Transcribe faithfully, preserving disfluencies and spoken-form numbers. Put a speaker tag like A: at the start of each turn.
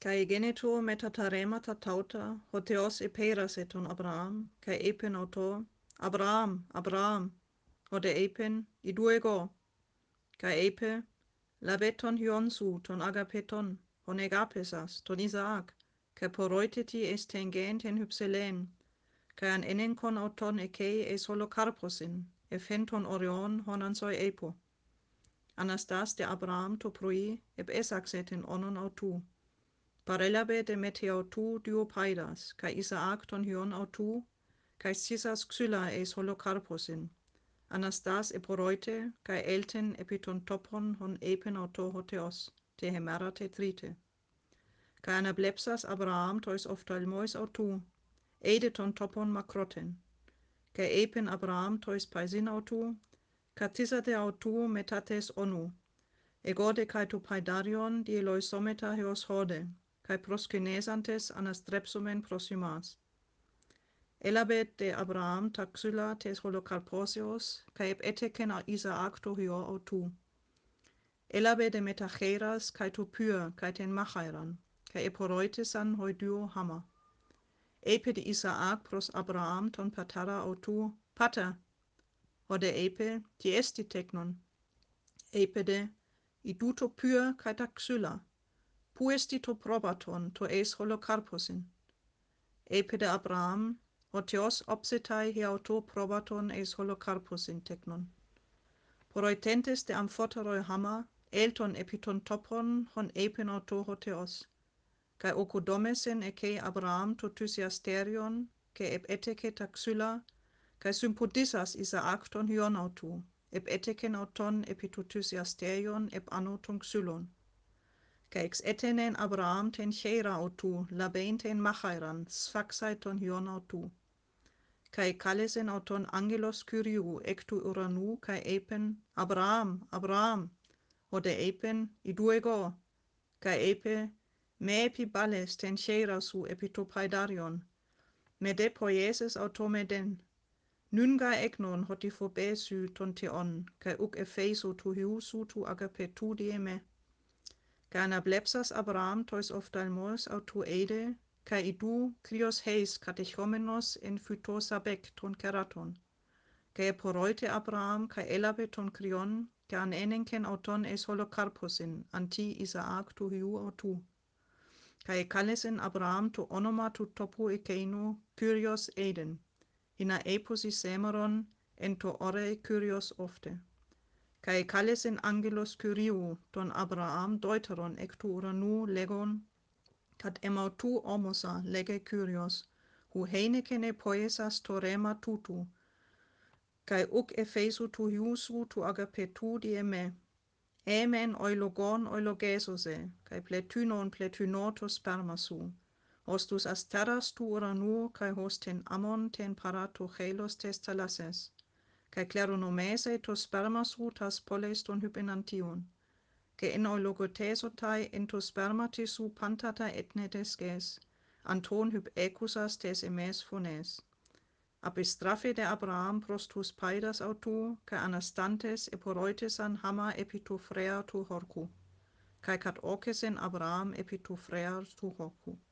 A: Kai geneto metatarema tatauta, hoteos eperas eton Abraham, kai epen auto, Abraham, Abraham, ode epen, iduego, kai epe, labeton hionsu ton agapeton, hon egapesas, ton Isaak, kai poroiteti estengen ten hypselen, kai an enenkon auton ekei es holokarposin, efenton orion honan soi epo. Anastas de Abraham to proi, eb esaksetin onon autu. Parelabe de meteautu duopaidas, kai Isaak ton hion autu, kai sisas xyla es holokarposin. Anastas eporoite, kai elten epiton topon hon epen auto hoteos, te hemera te trite. Kai anablepsas Abraham tois oftalmois autu, ede ton topon makroten. Kai epen Abraham tois paisin autu, katisate autu metates onu. Egode kai tu paidarion die loisometa heos hode, kai proskinesantes anastrepsumen prosimas. Elabet de Abraham taxula tes holocarposios, kai eb eteken a Isaak to hio autu. Elabe de metacheras kai tu pyr kai ten machairan, kai eporoitesan hoi duo hammer. Epe de Isaak pros Abraham ton patara autu, pater, hode epe, die esti teknon. Epe de, iduto pyr kai taxula, puesti to probaton to es holocarposin. Epe de Abraham, otios opsetai hiauto probaton es holocarposin teknon. Poroitentes de amphoteroi hammer, elton epiton topon hon epen auto hoteos. Kai okodomesen eke Abraham to thysiasterion, ke eb eteke taxula, kai sympodisas Isaak ton hion autu, eb eteken auton epitothysiasterion eb anno ton xylon. Kai ex etenen Abraham ten cheira autu, labein ten machairan, sfaxai ton hion autu. Kai kalesen auton angelos kyriu, ectu uranu, kai epen, Abraham, Abraham, ode epen, iduego, kai epe, me epi bales ten cheira su epitopaidarion, me de poieses autome den. Nunga egnon hoti fobesu ton teon, kai uk efeso tu hiusu tu agapetu dieme. Kai anablepsas Abraham tois oftalmos autu ede, kai idu krios heis katechomenos en phytosabek ton keraton. Kai poroite Abraham kai elabe ton krion, kai an enenken auton es holocarposin, anti Isaak tu hiu autu. Kai kalesen Abraham tu onoma tu topu ekeinu, kyrios eden. Hina eposi semeron, en to ore kyrios ofte. Kai kalesen angelos kyriu, ton Abraham deuteron ectu uranu legon, kat emautu omosa lege kyrios, hu heinekene poesas torema tutu, kai uk efesu tu hiusu tu agapetu dieme, emen oilogon oilogesose, kai pletynon pletynotos spermasu, hostus asteras tu uranu, kai hosten amon ten parato chelos tes talases, kai kleronomese tos spermasu tas poles ton hypenantion, ke en oilogotesotai en tos spermatisu pantata etnetes ges, anton hyp ecusas tes emes phones. Apistrafe de Abraham prostus paidas autu, kai anastantes eporoitesan hama epitu frea tu horku, kai kat okesen Abraham epitu frea tu horku.